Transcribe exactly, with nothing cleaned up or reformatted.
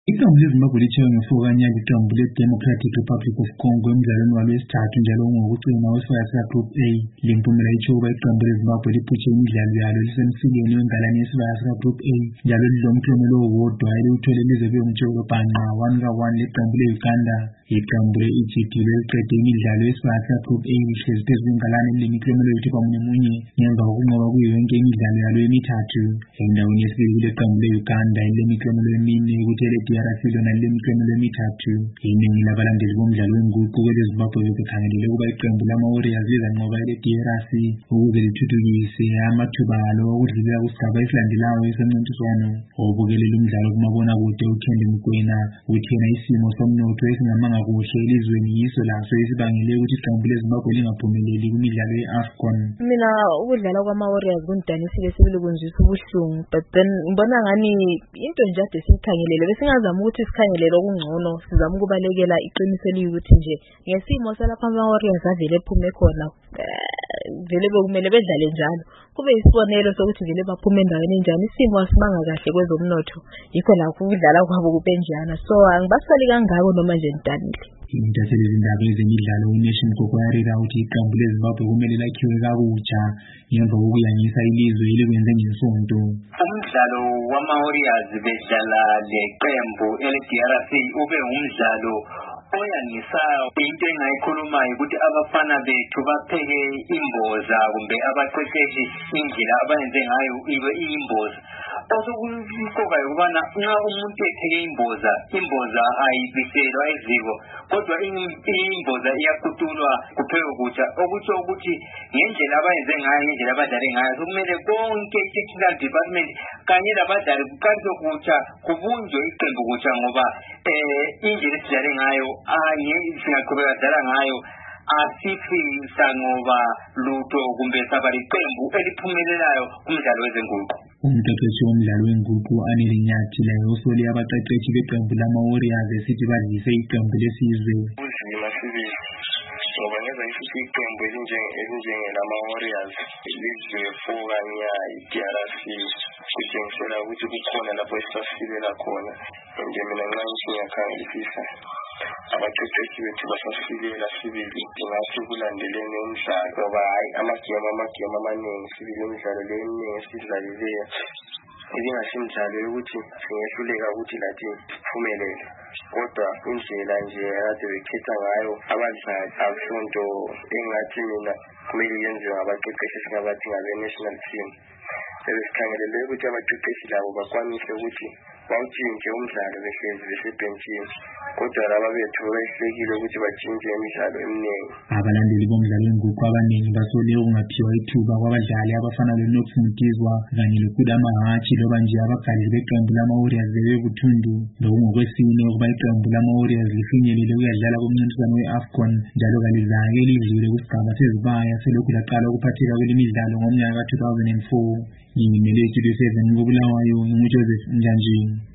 Iqembu leZimbabwe lithiwe ngefokanya iqembu le-Democratic Republic of Congo emdlalweni walo wesithathu njalo ngokucina wesifaya Group A. Limpumela itsho ukuba iqembu leZimbabwe liphuthe imidlalo yalo lisemsileni wengalane yesifaya Group A njalo lidlomklomelo owodwa eliwuthole lize kube umtshekobhanqa one ka one leqembu le-Uganda. Iqembu le-Egypt liqede imidlalo yesifaya Group A lihlezi phezu kwengalane elilemiklomelo eyodwa munye munye ngemva kokunqoba kuyo yonke imidlalo yalo emithathu. Endaweni yesibili kuleqembu le-Uganda elilemiklomelo emine ukuthi ele-D R C lona lilemiklomelo emithathu. Iningi labalandeli bomdlalo wenguqu kweleZimbabwe bekhangelele ukuba iqembu lama-Warriors lizanqoba ele-D R C ukuze lithuthukise amathuba alo okudlulela kusigaba esilandelayo esemncintiswano. Obukelela umdlalo kumabonakude uThembi Mokoena uthi yena isimo somnotho esingamanga kuhle elizweni yiso laso esibangele ukuthi iqembu leZimbabwe lingaphumeleli kumidlalo ye-AFCON. Mina ukudlala kwama-Warriors kungidanisile sibili kunzisa ubuhlungu, but then ngibona ngani into nje ade siyikhangelele besingazama ukuthi sikhangelele okungcono, sizama ukubalekela iqiniso eliyukuthi nje ngesimo salapha ama-Warriors avele ephume khona vele bekumele bedlale njalo kube isibonelo sokuthi vele baphume endaweni enjani. Isimo asimanga kahle kwezomnotho yikho lapho ukudlala kwabo kubenjana, so angibasali kangako noma nje ngidanile. Intatheli izindaba ezemidlalo uNation Kokoyarira uthi iqembu leZimbabwe kumele lakhiwe kabutsha ngemva kokuyangisa ilizwe elikwenze ngesonto. Umdlalo wama-Warriors bedlala leqembu ele-D R C ube umdlalo oyangisayo. Into engayikhulumayo ukuthi abafana bethu bapheke imboza kumbe abaqeqeshi indlela abayenze ngayo ibe imboza. Osokukokayo ukubana nxa umuntu epheke imboza, imboza ayibiselwa eziko kodwa imboza iyakutulwa kuphekwe kutsha, okutsho ukuthi ngendlela abayenze ngayo ngendlela abadlale ngayo kumele konke technical department kanye labadlali kuqaliswe kutsha kubunjwe iqembu kutsha ngoba eh indlela esidlale ngayo anye singaqhubeka dlala ngayo asifisa ngoba lutho kumbe sabali iqembu eliphumelelayo kumdlalo wezenguqu. Umqeqeshi womdlalo wenguqu Aneli Nyathi laye usole abaqeqeshi beqembu lama-Warriors esithi badlise iqembu lesizwe. Uzima sibili ngoba ngenza isithi iqembu elinjengelama-Warriors lizefokanya i-D R C kutshengisela ukuthi kukhona lapho esasibela khona. Nje mina nxa ngiyakhangelisisa abaqeqeshi bethu basasibela sibili ngathi kulandelene umdlalo ngoba hayi amagame amagame amaningi sibili imidlalo le eminingi sidlalileyo ibingasimdlalo yokuthi singehluleka ukuthi lathi siphumelele, kodwa indlela nje kade bekhetha ngayo abadlali akusonto engathi mina kumele yenziwe abaqeqeshi singabathi ngabe-national team. Sebesikhangelele ukuthi abaqeqeshi labo bakwanise ukuthi bawutshintshe umdlalo behlezi besebhentshini, kodwa laba bethu behlekile ukuthi batshintshe imidlalo eminingi. Abalandeli bomdlalo wenguqu abaningi basole ukungaphiwa ithuba kwabadlali abafana loNox Mutizwa kanye loKuda Mahachi loba nje abagadli beqembu lama-Warriors bebebuthundu. Ngokwesine ukuba iqembu lama-Warriors lifinyelele ukuyadlala kumncintiswano we-AFCON njalo kalizange lidlule kusigaba sezibaya selokhu laqala ukuphatheka kwelemidlalo ngomnyaka ka two thousand four. Ngimele Studio seven koBulawayo, nginguJoseph Njanjini.